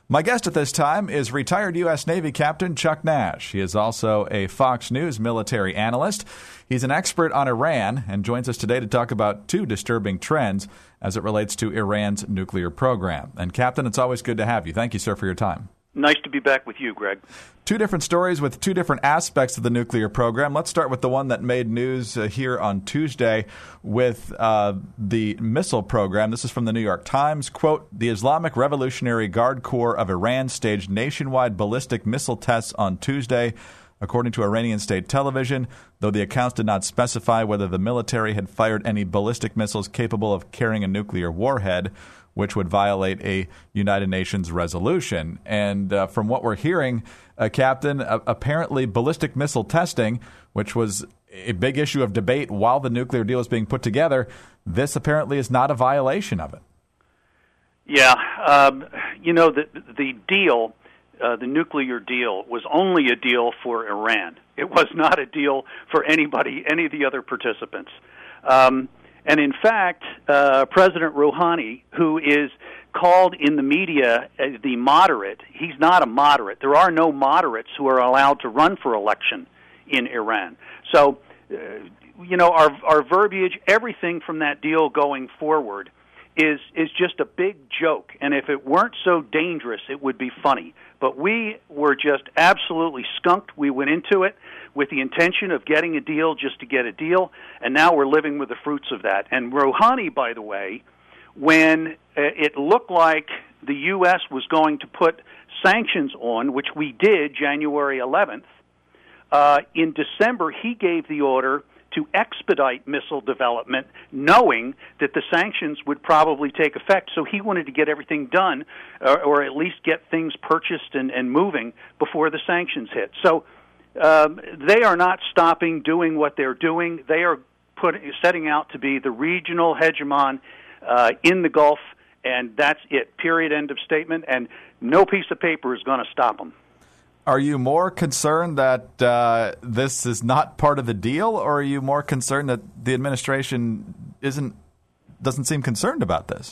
My guest at this time is retired U.S. Navy Captain Chuck Nash. He is also a Fox News military analyst. He's an expert on Iran and joins us today to talk about two disturbing trends as it relates to Iran's nuclear program. And, Captain, it's always good to have you. Thank you, sir, for your time. Nice to be back with you, Greg. Two different stories with two different aspects of the nuclear program. Let's start with the one that made news here on Tuesday with the missile program. This is from the New York Times. Quote, the Islamic Revolutionary Guard Corps of Iran staged nationwide ballistic missile tests on Tuesday, according to Iranian state television, though the accounts did not specify whether the military had fired any ballistic missiles capable of carrying a nuclear warhead, which would violate a United Nations resolution. And from what we're hearing, Captain, apparently ballistic missile testing, which was a big issue of debate while the nuclear deal is being put together, this apparently is not a violation of it. Yeah, the deal, the nuclear deal, was only a deal for Iran. It was not a deal for anybody, any of the other participants. And in fact, President Rouhani, who is called in the media as the moderate, he's not a moderate. There are no moderates who are allowed to run for election in Iran. So, our verbiage, everything from that deal going forward is just a big joke. And if it weren't so dangerous, it would be funny. But we were just absolutely skunked. We went into it with the intention of getting a deal just to get a deal, and now we're living with the fruits of that. And Rouhani, by the way, when it looked like the U.S. was going to put sanctions on, which we did January 11th, in December he gave the order to expedite missile development, knowing that the sanctions would probably take effect. So he wanted to get everything done, or at least get things purchased and moving before the sanctions hit. So they are not stopping doing what they're doing. They are setting out to be the regional hegemon in the Gulf, and that's it, period, end of statement, and no piece of paper is going to stop them. Are you more concerned that this is not part of the deal, or are you more concerned that the administration doesn't seem concerned about this?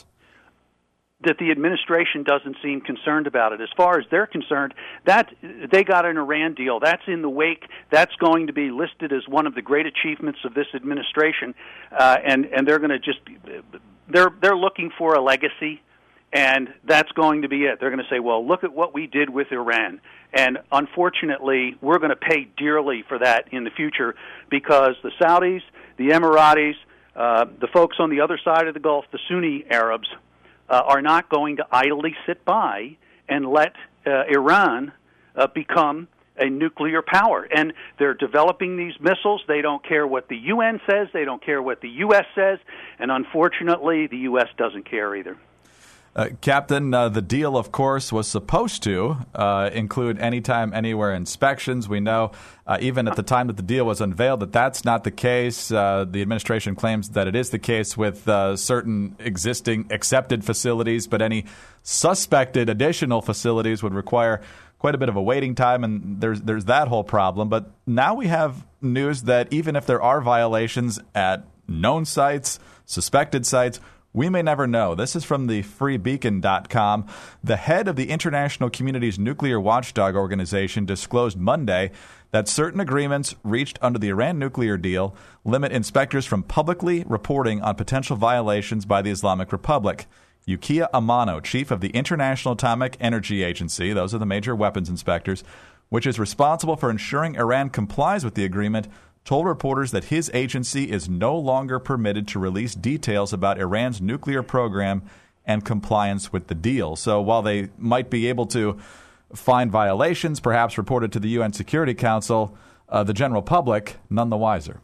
That the administration doesn't seem concerned about it. As far as they're concerned, that they got an Iran deal. That's in the wake. That's going to be listed as one of the great achievements of this administration, and they're going to just they're looking for a legacy. And that's going to be it. They're going to say, well, look at what we did with Iran. And unfortunately, we're going to pay dearly for that in the future because the Saudis, the Emiratis, the folks on the other side of the Gulf, the Sunni Arabs, are not going to idly sit by and let Iran become a nuclear power. And they're developing these missiles. They don't care what the UN says. They don't care what the U.S. says. And unfortunately, the U.S. doesn't care either. Captain, the deal, of course, was supposed to include anytime, anywhere inspections. We know even at the time that the deal was unveiled that that's not the case. The administration claims that it is the case with certain existing accepted facilities, but any suspected additional facilities would require quite a bit of a waiting time, and there's that whole problem. But now we have news that even if there are violations at known sites, suspected sites, we may never know. This is from the freebeacon.com. The head of the International Community's nuclear watchdog organization disclosed Monday that certain agreements reached under the Iran nuclear deal limit inspectors from publicly reporting on potential violations by the Islamic Republic. Yukiya Amano, chief of the International Atomic Energy Agency, those are the major weapons inspectors, which is responsible for ensuring Iran complies with the agreement, told reporters that his agency is no longer permitted to release details about Iran's nuclear program and compliance with the deal. So while they might be able to find violations, perhaps reported to the UN Security Council, the general public none the wiser.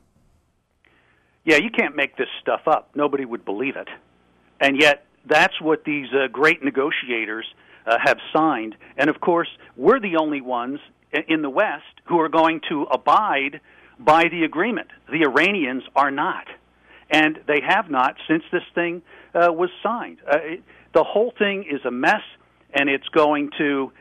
Yeah, you can't make this stuff up. Nobody would believe it. And yet that's what these great negotiators have signed. And, of course, we're the only ones in the West who are going to abide by the agreement. The Iranians are not, and they have not since this thing was signed. The whole thing is a mess, and it's going to,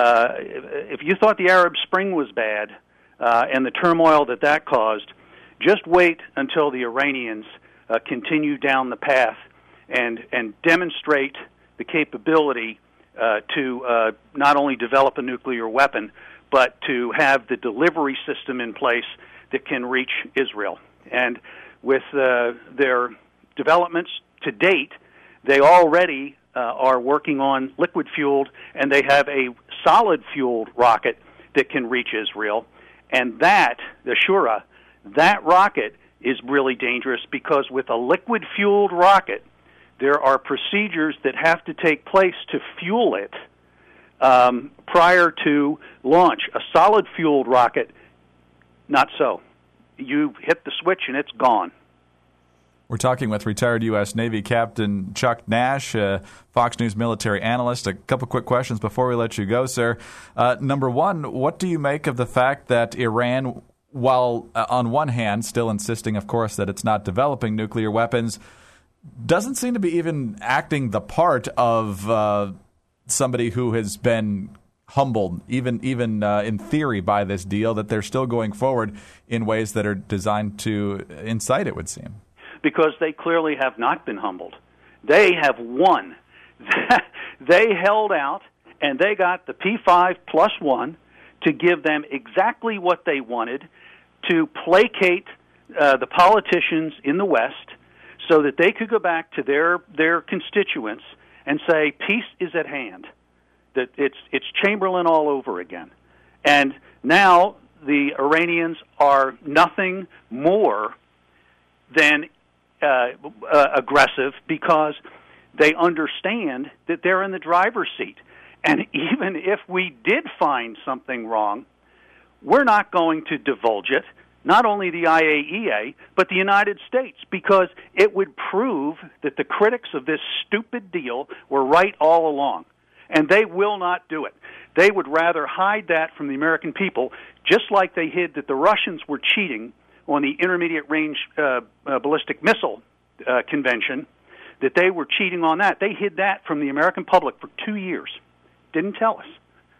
if you thought the Arab Spring was bad and the turmoil that caused, just wait until the Iranians continue down the path and demonstrate the capability to not only develop a nuclear weapon, but to have the delivery system in place that can reach Israel. And with their developments to date, they already are working on liquid-fueled, and they have a solid-fueled rocket that can reach Israel. And that, the Shura, that rocket is really dangerous because with a liquid-fueled rocket, there are procedures that have to take place to fuel it prior to launch. A solid-fueled rocket, not so. You hit the switch and it's gone. We're talking with retired U.S. Navy Captain Chuck Nash, Fox News military analyst. A couple quick questions before we let you go, sir. Number one, what do you make of the fact that Iran, while on one hand still insisting, of course, that it's not developing nuclear weapons, doesn't seem to be even acting the part of somebody who has been humbled, even in theory, by this deal, that they're still going forward in ways that are designed to incite, it would seem? Because they clearly have not been humbled. They have won. They held out, and they got the P5+1 to give them exactly what they wanted, to placate the politicians in the West so that they could go back to their constituents and say, peace is at hand, that it's Chamberlain all over again. And now the Iranians are nothing more than aggressive because they understand that they're in the driver's seat. And even if we did find something wrong, we're not going to divulge it, not only the IAEA, but the United States, because it would prove that the critics of this stupid deal were right all along. And they will not do it. They would rather hide that from the American people, just like they hid that the Russians were cheating on the Intermediate Range Ballistic Missile Convention, that they were cheating on that. They hid that from the American public for 2 years. Didn't tell us.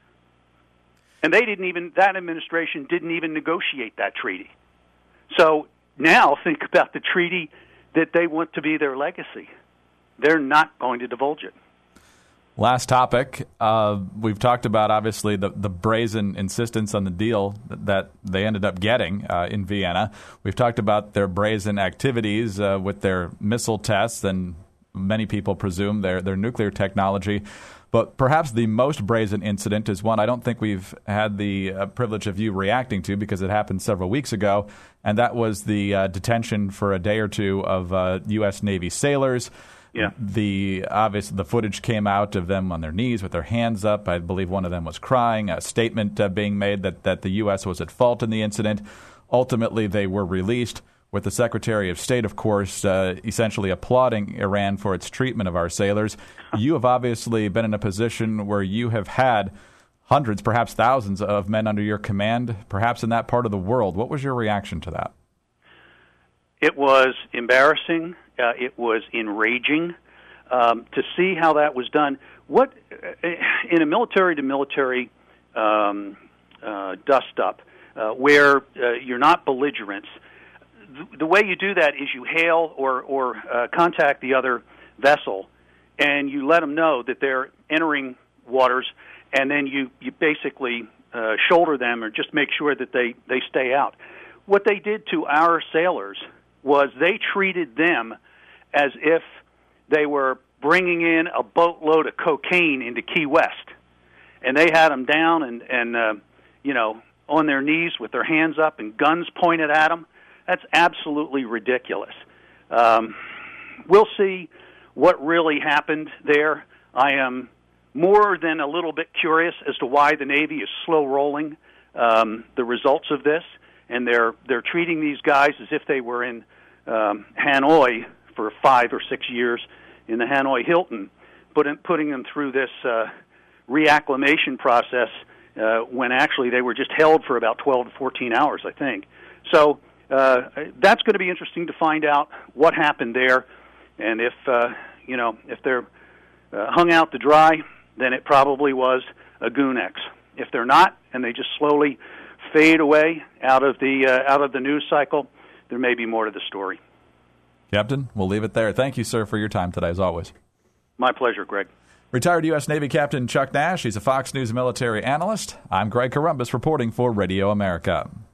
And that administration didn't even negotiate that treaty. So now think about the treaty that they want to be their legacy. They're not going to divulge it. Last topic. We've talked about, obviously, the brazen insistence on the deal that they ended up getting in Vienna. We've talked about their brazen activities with their missile tests, and many people presume their nuclear technology. But perhaps the most brazen incident is one I don't think we've had the privilege of you reacting to, because it happened several weeks ago, and that was the detention for a day or two of U.S. Navy sailors. Yeah. The footage came out of them on their knees with their hands up. I believe one of them was crying. A statement being made that the U.S. was at fault in the incident. Ultimately, they were released, with the Secretary of State, of course, essentially applauding Iran for its treatment of our sailors. You have obviously been in a position where you have had hundreds, perhaps thousands of men under your command, perhaps in that part of the world. What was your reaction to that? It was embarrassing. It was enraging to see how that was done. What in a military-to-military dust-up, where you're not belligerents, the way you do that is you hail or contact the other vessel, and you let them know that they're entering waters, and then you basically shoulder them or just make sure that they stay out. What they did to our sailors was they treated them as if they were bringing in a boatload of cocaine into Key West. And they had them down and on their knees with their hands up and guns pointed at them. That's absolutely ridiculous. We'll see what really happened there. I am more than a little bit curious as to why the Navy is slow rolling the results of this, and they're treating these guys as if they were in Hanoi for 5 or 6 years in the Hanoi Hilton, putting them through this reacclimation process when actually they were just held for about 12 to 14 hours, I think. So that's going to be interesting to find out what happened there, and if they're hung out to dry, then it probably was a Goon-X. If they're not, and they just slowly fade away out of the news cycle, there may be more to the story. Captain, we'll leave it there. Thank you, sir, for your time today, as always. My pleasure, Greg. Retired U.S. Navy Captain Chuck Nash. He's a Fox News military analyst. I'm Greg Corombos reporting for Radio America.